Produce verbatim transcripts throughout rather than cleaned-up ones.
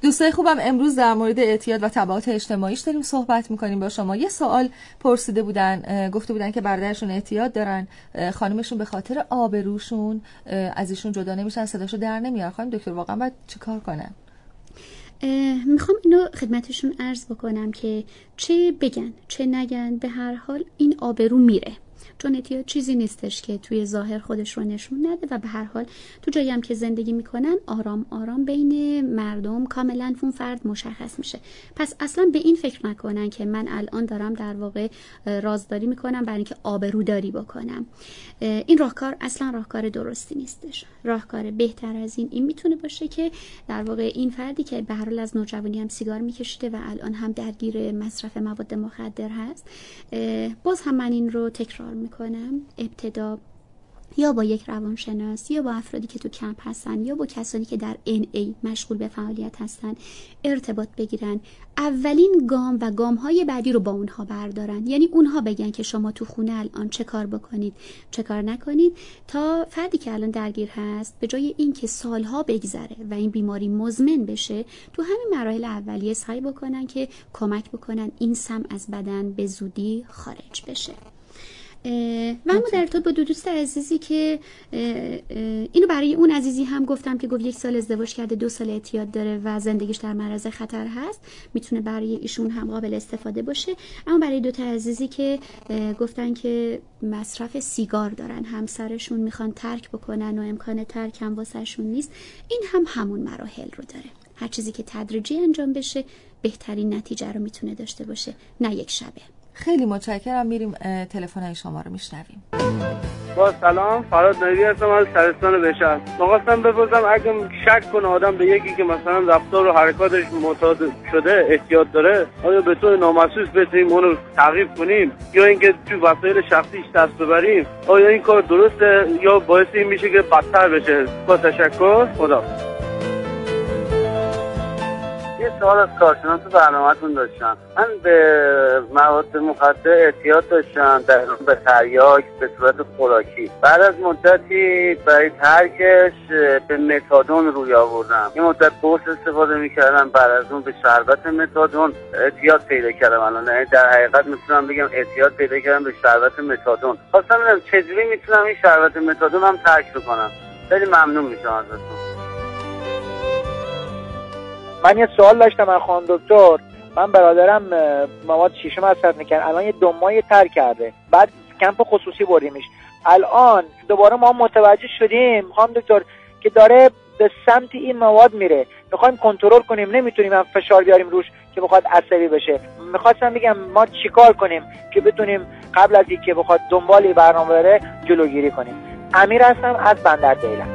دوستای خوبم، امروز در مورد اعتیاد و تبعات اجتماعیش داریم صحبت میکنیم با شما. یه سوال پرسیده بودن، گفته بودن که برادرشون اعتیاد دارن، خانمشون به خاطر آبروشون از ایشون جدا نمیشن، صداشو در نمیارن. خانم دکتر واقعا باید چیکار کنن؟ میخوام اینو خدمتشون عرض بکنم که چه بگن چه نگن، به هر حال این آبرو میره، چون اعتیاد چیزی نیستش که توی ظاهر خودش رو نشون نده و به هر حال تو جایی هم که زندگی میکنن آرام آرام بین مردم کاملا اون فرد مشخص میشه. پس اصلا به این فکر نکنن که من الان دارم در واقع رازداری میکنم برای اینکه آبروداری بکنم. این راهکار اصلا راهکار درستی نیستش. راهکار بهتر از این این میتونه باشه که در واقع این فردی که به هر حال از نوجوانی هم سیگار میکشیده و الان هم درگیر مصرف مواد مخدر هست، باز هم من این رو تکرار میکنم، ابتدا یا با یک روانشناس یا با افرادی که تو کمپ هستن یا با کسانی که در ان ای مشغول به فعالیت هستن ارتباط بگیرن. اولین گام و گام‌های بعدی رو با اونها بردارن، یعنی اونها بگن که شما تو خونه الان چه کار بکنید چه کار نکنید، تا فردی که الان درگیر هست به جای اینکه سالها بگذره و این بیماری مزمن بشه، تو همین مراحل اولیه سعی بکنن که کمک بکنن این سم از بدن به زودی خارج بشه. و اما در ارتباط با دو دوست عزیزی که اینو برای اون عزیزی هم گفتم که گفت یک سال ازدواج کرده، دو سال اعتیاد داره و زندگیش در معرض خطر هست، میتونه برای ایشون هم قابل استفاده باشه. اما برای دو تا عزیزی که گفتن که مصرف سیگار دارن، همسرشون میخوان ترک بکنن و امکان ترک هم واسهشون نیست، این هم همون مراحل رو داره. هر چیزی که تدریجی انجام بشه بهترین نتیجه رو میتونه داشته باشه، نه یک شبه. خیلی متشکرم. میریم تلفن‌های شما رو میشنویم. با سلام، فراد نویدی هستم از شهرستان بهشهر. می‌خواستم بپرسم اگه شک کنه آدم به یکی که مثلا رفتار و حرکاتش معتاد شده، احتیاط داره، آیا به طور نامحسوس بتونیم اون رو تعقیب کنیم یا اینکه تو وسایل شخصیش دست ببریم؟ آیا این کار درسته یا باعث این میشه که بدتر بشه؟ با تشکر. خدا. یه سوال از کارشناس برنامه‌تون داشتم. من به مواد مخدر اعتیاد داشتم، در به تریاک به صورت خوراکی. بعد از مدتی برای ترکش به متادون روی آوردم. یه مدت قرص استفاده می‌کردم، بعد از اون به شربت متادون اعتیاد پیدا کردم. الان در حقیقت میتونم بگم اعتیاد پیدا کردم به شربت متادون. خواستم ببینم چجوری میتونم این شربت متادون هم ترک بکنم. خیلی ممنون میشم ازتون. من یه سوال داشتم از خانم دکتر. من برادرم مواد شیشه مصرف میکنه، الان یه دو ماه ترک کرده، بعد کمپ خصوصی بردیمش. الان دوباره ما متوجه شدیم خانم دکتر که داره به سمت این مواد میره، میخوایم کنترل کنیم، نمیتونیم هم فشار بیاریم روش که بخواد عصبی بشه. میخواستم بگم ما چیکار کنیم که بتونیم قبل از اینکه بخواد دنبال برنامه بره جلوگیری کنیم. امیر هستم از بندردیلم.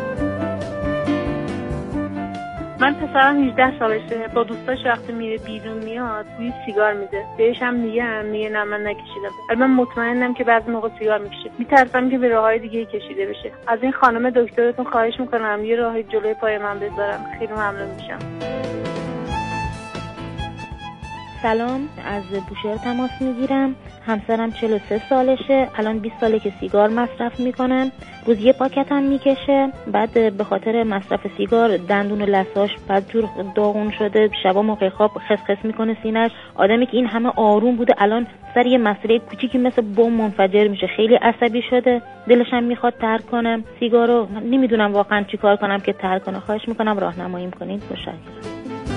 من پسرم هجده سالشه، با دوستاش وقتی میره بیرون میاد بوی سیگار میده، بهش هم میگم میگه نه من نکشیدم، ولی من مطمئنم که بعضی موقع سیگار میکشه. میترسم که به راههای دیگه کشیده بشه. از این خانم دکترتون خواهش میکنم یه راهی جلوی پای من بذارم، خیلی ممنون میشم. سلام، از بوشهر تماس میگیرم. همسرم چهل و سه سالشه، الان بیست ساله که سیگار مصرف میکنن، روز یه پاکت هم میکشه. بعد به خاطر مصرف سیگار دندون و لثه‌اش بدجور داغون شده، شبا موقع خواب خسخس میکنه سینه‌اش. آدمی که این همه آروم بوده الان سر یه مسئله کوچیکی مثل بم منفجر میشه، خیلی عصبی شده، دلش هم میخواد ترک کنم سیگارو. نمیدونم واقعا چی کار کنم که ترک کنه. خواهش میکنم راهنماییم کنید. متشکرم.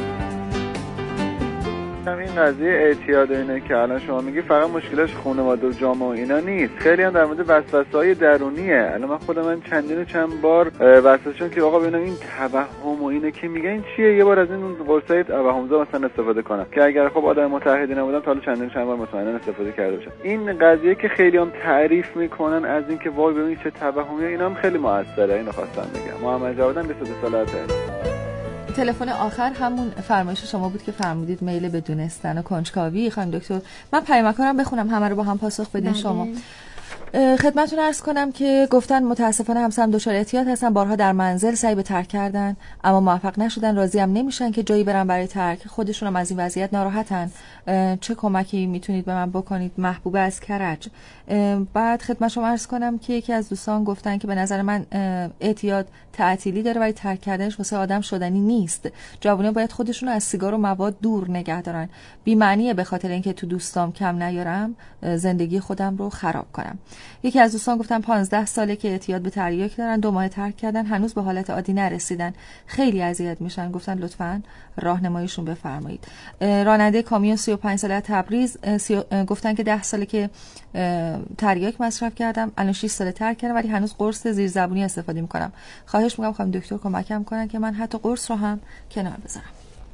این قضیه اعتیاد اینه که الان شما میگی فقط مشکلش خانواده و جامعه و اینا نیست، خیلی هم در مورد وسوسه‌های درونیه. الان من خودم من چندین و چند بار وسوسه شدم که آقا ببینم این توهم و اینه که میگه این چیه، یه بار از این قرصای توهمزا مثلا استفاده کنم که اگر خب آدم متحدی نبودم تا حالا چندین چند بار مطمئنا استفاده کرده باشم. این قضیه که خیلی هم تعریف میکنن از این که وای ببین چه توهمیه، اینا هم خیلی موثره. اینو خواستم بگم. محمد جوادم بیست و دو سالته. تلفن آخر همون فرمایش شما بود که فرمودید میل به دونستن و کنجکاوی. خانم دکتر من پیامک رو بخونم همه رو با هم پاسخ بدین. بله. شما خدمتتون عرض کنم که گفتن متاسفانه همسرم دچار اعتیاد هستن، بارها در منزل سعی به ترک کردن اما موفق نشدن، راضی هم نمیشن که جایی برن برای ترک، خودشون هم از این وضعیت ناراحتن. چه کمکی میتونید به من بکنید؟ محبوبه از کرج. بعد خدمت شما عرض کنم که یکی از دوستان گفتن که به نظر من اعتیاد تعطیلی داره ولی ترک کردنش واسه آدم شدنی نیست. جوونا باید خودشون از سیگار و مواد دور نگه دارن. بی معنیه به خاطر اینکه تو دوستام کم نیارم زندگی خودم رو خراب کنم. یکی از دوستان گفتن پانزده ساله که اعتیاد به تریاک دارن، دو ماه ترک کردن، هنوز به حالت عادی نرسیدن، خیلی اذیت میشن. گفتن لطفاً راهنماییشون بفرمایید. راننده کامیون سی و پنج ساله تبریز گفتن که ده ساله که تریاک مصرف کردم، الان شش ساله ترک کردم ولی هنوز قرص زیرزبونی استفاده میکنم. خواهش میکنم خانم دکتر کمکم کنن که من حتی قرص رو هم کنار بذارم.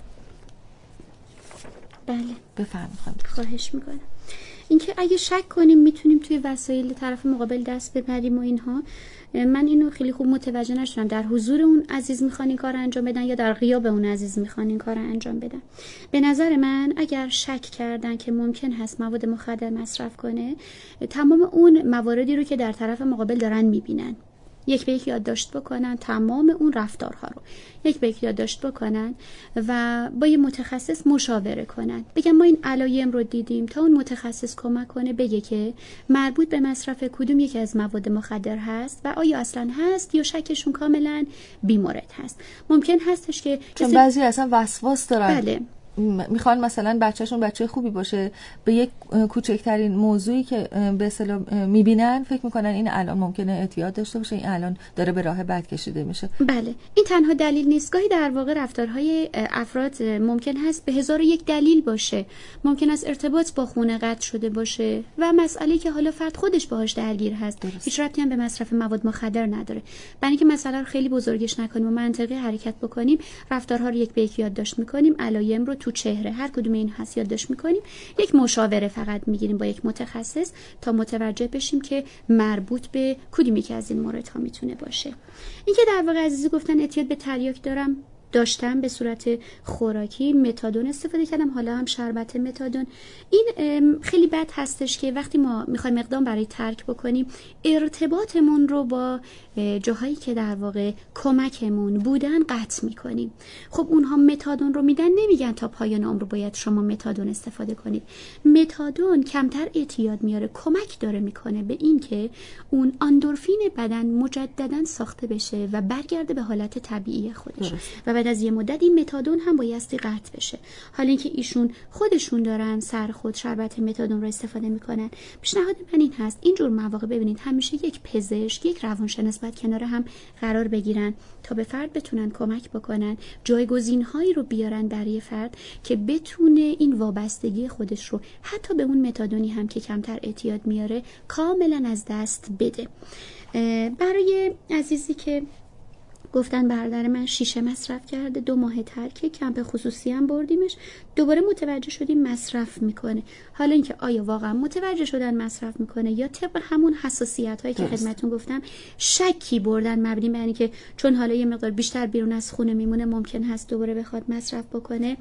بله بفرمایید خانم. خواهش میکنم. اینکه اگه شک کنیم میتونیم توی وسایل طرف مقابل دست ببریم و اینها، من اینو خیلی خوب متوجه نشدم در حضور اون عزیز میخوان این کار انجام بدن یا در غیاب اون عزیز میخوان این کار انجام بدن. به نظر من اگر شک کردن که ممکن هست مواد مخدر مصرف کنه، تمام اون مواردی رو که در طرف مقابل دارن میبینن یک به یک یادداشت بکنن، تمام اون رفتارها رو یک به یک یادداشت بکنن و با یه متخصص مشاوره کنن. بگم ما این علایم رو دیدیم، تا اون متخصص کمک کنه بگه که مربوط به مصرف کدوم یکی از مواد مخدر هست و آیا اصلا هست یا شکشون کاملا بیمورد هست. ممکن هستش که چون بعضی اصلا وسواس دارن. بله. میخوان مثلا بچهشون بچه خوبی باشه، به یک کوچکترین موضوعی که به اصطلاح میبینن فکر میکنن این الان ممکنه اعتیاد داشته باشه، این الان داره به راه بد کشیده میشه. بله، این تنها دلیل نیست. گاهی در واقع رفتارهای افراد ممکن هست به هزار و یک دلیل باشه. ممکن است ارتباط با خونه قطع شده باشه و مسئله که حالا فرد خودش باهاش درگیر هست، درست. هیچ ربطی هم به مصرف مواد مخدر نداره. برای اینکه مسئله رو خیلی بزرگش نکنیم و منطقی حرکت بکنیم، رفتارها رو یک به یک یادداشت میکنیم، علایم رو تو چهره هر کدوم این هست یادداشت میکنیم، یک مشاوره فقط میگیریم با یک متخصص تا متوجه بشیم که مربوط به کدومی که از این موردها میتونه باشه. اینکه در واقع عزیزی گفتن اعتیاد به تریاک دارم، داشتم به صورت خوراکی، متادون استفاده کردم، حالا هم شربت متادون. این خیلی بد هستش که وقتی ما میخوایم اقدام برای ترک بکنیم، ارتباطمون رو با جاهایی که در واقع کمکمون بودن قطع میکنیم. خب اونها متادون رو میدن، نمیگن تا پایان عمر باید شما متادون استفاده کنید. متادون کمتر اعتیاد میاره، کمک داره میکنه به این که اون اندورفین بدن مجددا ساخته بشه و برگرده به حالت طبیعی خودش. و بعد از یه مدت این متادون هم بایستی قطع بشه. حالا اینکه ایشون خودشون دارن سر خود شربت متادون رو استفاده میکنن، پیشنهاد من این هست اینجور مواقع ببینید همیشه یک پزشک، یک روانشناس باید کنار هم قرار بگیرن تا به فرد بتونن کمک بکنن، جایگزین‌هایی رو بیارن برای فرد که بتونه این وابستگی خودش رو حتی به اون متادونی هم که کمتر اعتیاد میاره کاملا از دست بده. برای عزیزی که گفتن برادر من شیشه مصرف کرده، دو ماه ترکه، کمپ خصوصی هم بردیمش، دوباره متوجه شدیم مصرف میکنه. حالا اینکه آیا واقعا متوجه شدن مصرف میکنه یا طبق همون حساسیت هایی که خدمتون گفتم شکی بردن مبنی بر اینکه چون حالا یه مقدار بیشتر بیرون از خونه میمونه ممکن هست دوباره بخواد مصرف بکنه،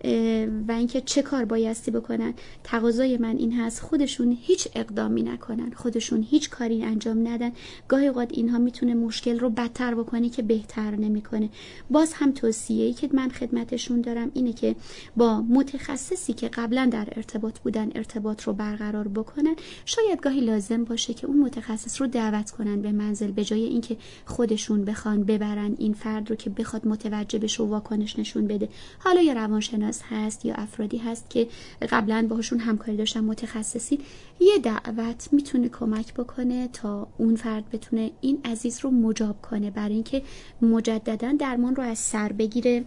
و اینکه چه کار بایستی بکنن. تقاضای من این هست خودشون هیچ اقدامی نکنن، خودشون هیچ کاری انجام ندن. گاهی اوقات اینها میتونه مشکل رو بدتر بکنه که بهتر نمیکنه. باز هم توصیه‌ای که من خدمتشون دارم اینه که با متخصصی که قبلا در ارتباط بودن ارتباط رو برقرار بکنن. شاید گاهی لازم باشه که اون متخصص رو دعوت کنن به منزل به جای اینکه خودشون بخوان ببرن این فرد رو که بخواد متوجه بشه و واکنش نشون بده. حالا یا روانشناس هست یا افرادی هست که قبلا باهاشون همکاری داشتن متخصصین، یه دعوت میتونه کمک بکنه تا اون فرد بتونه این عزیز رو مجاب کنه برای اینکه مجددا درمان رو از سر بگیره.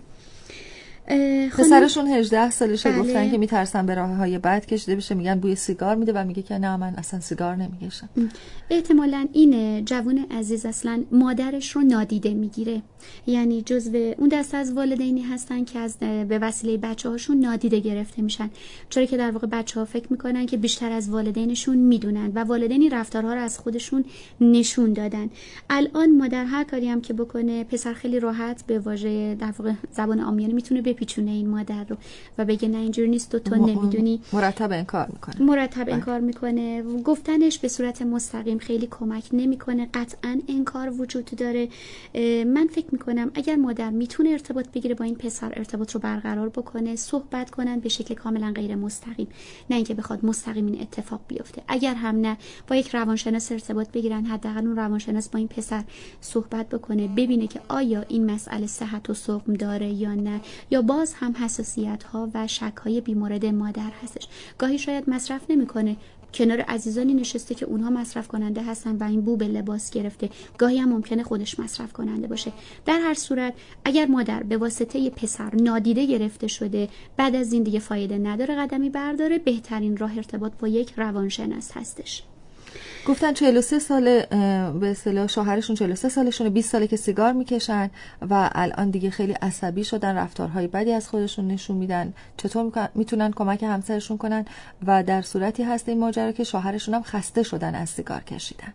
پسرشون هجده سالشه. بله. گفتن که میترسن به راه های بد کشیده بشه، میگن بوی سیگار میده و میگه که نه من اصلا سیگار نمیکشم. احتمالاً این جوون عزیز اصلا مادرش رو نادیده میگیره، یعنی جزو اون دسته از والدینی هستن که از به وسیله بچه‌هاشون نادیده گرفته میشن، چرا که در واقع بچه‌ها فکر میکنن که بیشتر از والدینشون میدونن و والدینی رفتارها رو از خودشون نشون دادن. الان مادر هر کاری هم که بکنه، پسر خیلی راحت به واژه در واقع زبان عامیانه میتونه بپیچونه این مادر رو و بگه نه اینجوری نیست و تو نمیدونی، مرتب انکار میکنه مرتب انکار میکنه. گفتنش به صورت مستقیم خیلی کمک نمیکنه، قطعا انکار وجود داره. من فکر میکنم اگر مادر میتونه ارتباط بگیره با این پسر، ارتباط رو برقرار بکنه، صحبت کنن به شکل کاملا غیر مستقیم، نه اینکه بخواد مستقیم این اتفاق بیفته. اگر هم نه، با یک روانشناس ارتباط بگیرن، حداقل اون روانشناس با این پسر صحبت بکنه، ببینه که آیا این مسئله صحت و سقم داره یا نه، یا باز هم حساسیت ها و شک های بیمورد مادر هستش. گاهی شاید مصرف نمیکنه، کنار عزیزانی نشسته که اونها مصرف کننده هستن و این بو به لباس گرفته، گاهی هم ممکنه خودش مصرف کننده باشه. در هر صورت اگر مادر به واسطه پسر نادیده گرفته شده، بعد از این دیگه فایده نداره قدمی برداره، بهترین راه ارتباط با یک روانشناس هستش. گفتن چهل و سه ساله به اصطلاح شوهرشون چهل و سه سالشونه، بیست ساله که سیگار میکشن و الان دیگه خیلی عصبی شدن، رفتارهای بدی از خودشون نشون میدن. چطور میتونن کمک همسرشون کنن و در صورتی هست این ماجرا که شوهرشون هم خسته شدن از سیگار کشیدن؟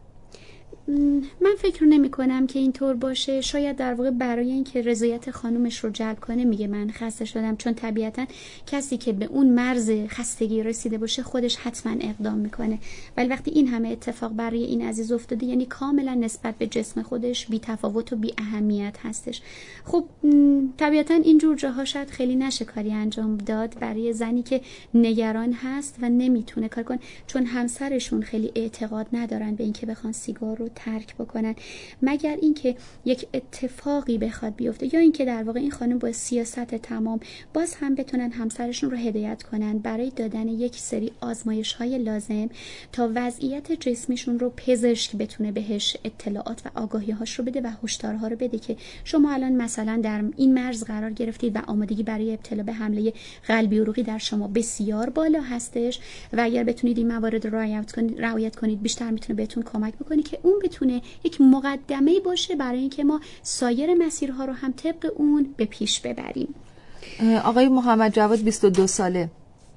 من فکر نمی کنم که اینطور باشه. شاید در واقع برای اینکه رضایت خانومش رو جلب کنه میگه من خسته شدم، چون طبیعتا کسی که به اون مرز خستگی رسیده باشه خودش حتما اقدام میکنه. ولی وقتی این همه اتفاق برای این عزیز افتاده، یعنی کاملا نسبت به جسم خودش بی تفاوت و بی اهمیت هستش. خب طبیعتا اینجور جاها شاید خیلی نشه کاری انجام داد برای زنی که نگران هست و نمیتونه کار کنه، چون همسرشون خیلی اعتقاد ندارن به اینکه بخوان سیگار رو ترک بکنن، مگر اینکه یک اتفاقی بخواد بیفته، یا اینکه در واقع این خانم با سیاست تمام باز هم بتونن همسرشون رو هدایت کنن برای دادن یک سری آزمایش‌های لازم تا وضعیت جسمیشون رو پزشک بتونه بهش اطلاعات و آگاهی‌هاش رو بده و هشدارها رو بده که شما الان مثلا در این مرز قرار گرفتید و آمادگی برای ابتلا به حمله قلبی عروقی در شما بسیار بالا هستش و اگر بتونید این موارد رو رعایت کنید رعایت کنید بیشتر میتونه بهتون کمک بکنه که اون بتونه یک مقدمه باشه برای اینکه ما سایر مسیرها رو هم طبق اون به پیش ببریم. آقای محمد جواد بیست و دو ساله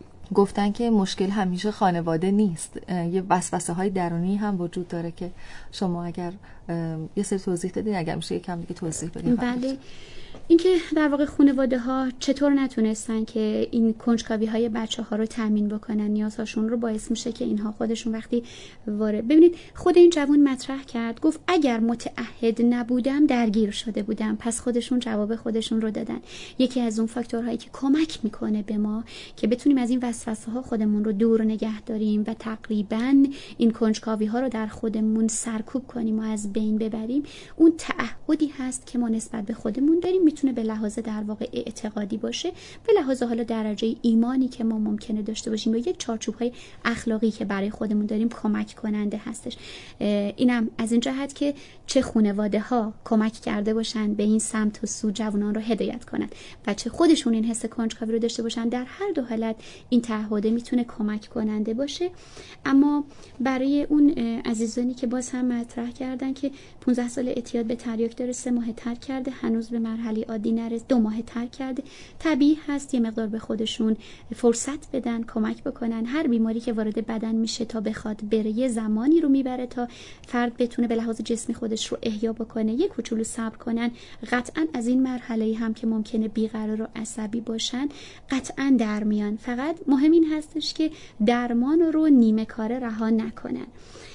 گفتن که مشکل همیشه خانواده نیست، یه وسوسه های درونی هم وجود داره که شما اگر یه سری توضیح دادین، اگر میشه یکم دیگه توضیح بدین. بله، اینکه در واقع خانواده ها چطور نتونستن که این کنجکاوی های بچه ها رو تامین بکنن، نیازهاشون رو، باعث میشه که اینها خودشون وقتی وارد، ببینید خود این جوان مطرح کرد، گفت اگر متعهد نبودم درگیر شده بودم. پس خودشون جواب خودشون رو دادن. یکی از اون فاکتورهایی که کمک میکنه به ما که بتونیم از این وسوسه ها خودمون رو دور نگه داریم و تقریبا این کنجکاوی ها رو در خودمون سرکوب کنیم و از بین ببریم، اون تعهدی هست که ما نسبت به خودمون داریم. میتونه به لحاظ در واقع اعتقادی باشه، به لحاظ حالا درجه ایمانی که ما ممکنه داشته باشیم، و یک چارچوب‌های اخلاقی که برای خودمون داریم کمک کننده هستش. اینم از این جهت که چه خانواده ها کمک کرده باشن به این سمت و سو جوانان رو هدایت کنن و چه خودشون این حس کنجکاوی رو داشته باشن، در هر دو حالت این تعهد میتونه کمک کننده باشه. اما برای اون عزیزانی که باز هم مطرح کردن که پانزده سال اعتیاد به تریاک داره، سه ماه ترک کرده، هنوز به مرحله عادی نرسید، دو ماه ترک کرده، طبیعی هست یه مقدار به خودشون فرصت بدن، کمک بکنن. هر بیماری که وارد بدن میشه تا بخواد بره یه زمانی رو میبره تا فرد بتونه به لحاظ جسمی خودش رو احیا بکنه. یک کوچولو صبر کنن، قطعا از این مرحله هم که ممکنه بیقرار و عصبی باشن قطعا در میان. فقط مهم این هستش که درمان رو نیمه کاره رها نکنن.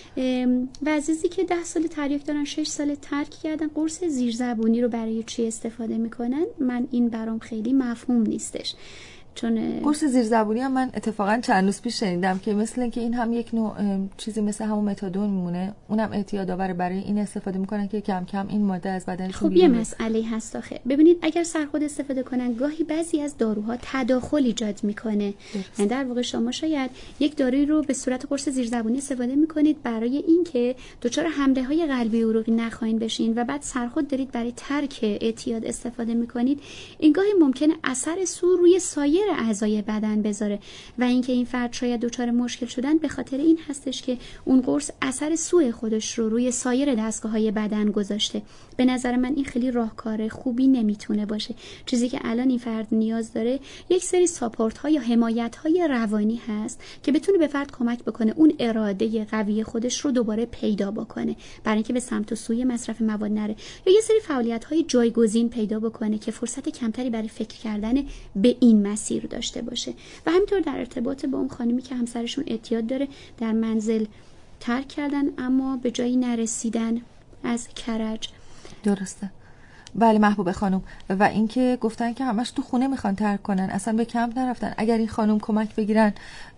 و عزیزی که ده سال تریاک دارن، شش سال ترک کردن، قرص زیرزبونی رو برای چی استفاده میکنن؟ من این برام خیلی مفهوم نیستش. چون قرص زیرزبونی هم من اتفاقا چند روز پیش شنیدم که مثل اینکه این هم یک نوع چیزی مثل همون متادون میمونه، اونم اعتیاد آور، برای این استفاده میکنن که کم کم این ماده از بدنشون بیرون. خب یه مسئله هست آخه. ببینید اگر سرخود استفاده کنن، گاهی بعضی از داروها تداخل ایجاد میکنه. یعنی در واقع شما شاید یک دارویی رو به صورت قرص زیرزبونی استفاده میکنید برای اینکه دچار حمله های قلبی عروقی نخواهید بشین و بعد سرخود دارید برای ترک اعتیاد استفاده میکنید. این گاهی ممکنه اثر سو روی سایر اعضای بدن بذاره و اینکه این فرد شاید دچار مشکل شدن به خاطر این هستش که اون قرص اثر سوء خودش رو روی سایر دستگاه‌های بدن گذاشته. به نظر من این خیلی راهکار خوبی نمیتونه باشه. چیزی که الان این فرد نیاز داره یک سری ساپورت‌ها یا حمایت‌های روانی هست که بتونه به فرد کمک بکنه اون اراده قوی خودش رو دوباره پیدا بکنه برای اینکه به سمت و سوی مصرف مواد نره، یا یه سری فعالیت‌های جایگزین پیدا بکنه که فرصت کمتری برای فکر کردن به این مسیر داشته باشه. و همینطور در ارتباط با اون خانمی که همسرشون اعتیاد داره، در منزل ترک کردن اما به جایی نرسیدن از کرج. درسته. بله محبوب خانم. و اینکه گفتن که همش تو خونه میخوان ترک کنن، اصلا به کمپ نرفتن. اگر این خانم کمک بگیرن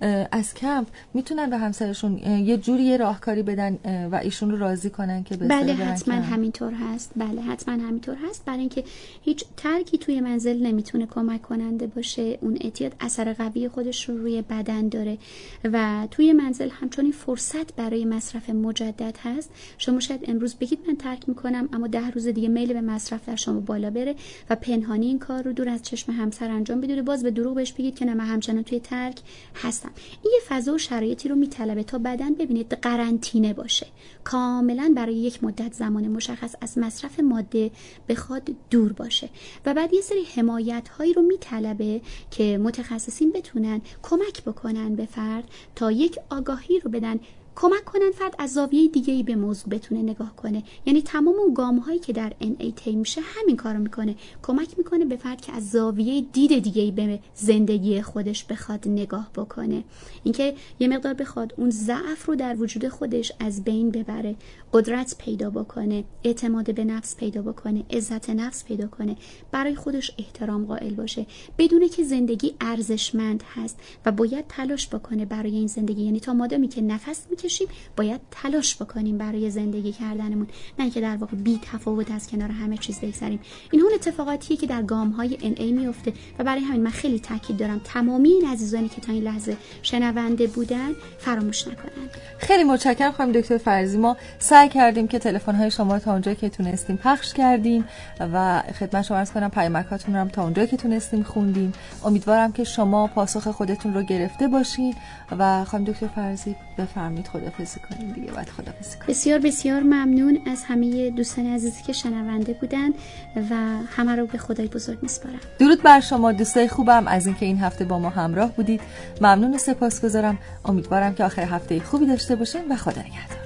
از کمپ میتونن به همسرشون یه جوری یه راهکاری بدن و ایشون رو راضی کنن که بله حتما همینطور هست. بله حتما همینطور هست، برای اینکه هیچ ترکی توی منزل نمیتونه کمک کننده باشه. اون اعتیاد اثر قوی خودش رو روی بدن داره و توی منزل همچنین فرصت برای مصرف مجدد هست. شما شاید امروز بگید من ترک میکنم، اما ده روز دیگه میل به مصرف در شما بالا بره و پنهانی این کار رو دور از چشم همسر انجام بدید، باز به دروغ بهش بگید که نه من همچنان توی ترک هستم. این یه فضا و شرایطی رو میطلبه تا بعداً ببینید قرنطینه باشه، کاملا برای یک مدت زمان مشخص از مصرف ماده بخواد دور باشه و بعد یه سری حمایت هایی رو میطلبه که متخصصین بتونن کمک بکنن به فرد تا یک آگاهی رو بدن، کمک کنن فرد از زاویه دیگه‌ای به موضوع بتونه نگاه کنه. یعنی تمام اون گام‌هایی که در ان ای طی میشه همین کارو میکنه، کمک میکنه به فرد که از زاویه دید دیگه‌ای به زندگی خودش بخواد نگاه بکنه، اینکه یه مقدار بخواد اون ضعف رو در وجود خودش از بین ببره، قدرت پیدا بکنه، اعتماد به نفس پیدا بکنه، عزت نفس پیدا کنه، برای خودش احترام قائل باشه، بدونه که زندگی ارزشمند هست و باید تلاش بکنه برای این زندگی. یعنی تا مادامی که نفس میکشیم باید تلاش بکنیم برای زندگی کردنمون، نه که در واقع بی تفاوت از کنار همه چیز بگذریم. این اون اتفاقاتیه که در گام‌های ان ای میفته و برای همین من خیلی تاکید دارم تمامی این عزیزانی که تا این لحظه شنونده بودن فراموش نکنن. خیلی متشکرم خانم دکتر فرزی. ما سعی کردیم که تلفن‌های شما رو تا اونجایی که تونستیم پخش کردیم و خدمت شما عرض کنم پیامکاتون رو هم تا اونجایی که تونستیم خوندیم. امیدوارم که شما پاسخ خودتون رو گرفته باشین و خانم دکتر فرزی بفرمایید خداحافظی کنیم دیگه. بعد خداحافظی کنیم. بسیار بسیار ممنون از همه دوستان عزیزی که شنونده بودن و همه رو به خدای بزرگ میسپارم. درود بر شما دوستای خوبم از اینکه این هفته با ما همراه بودید. ممنون و سپاسگزارم. امیدوارم که آخر هفته خوبی داشته باشین و خدا نگهدار.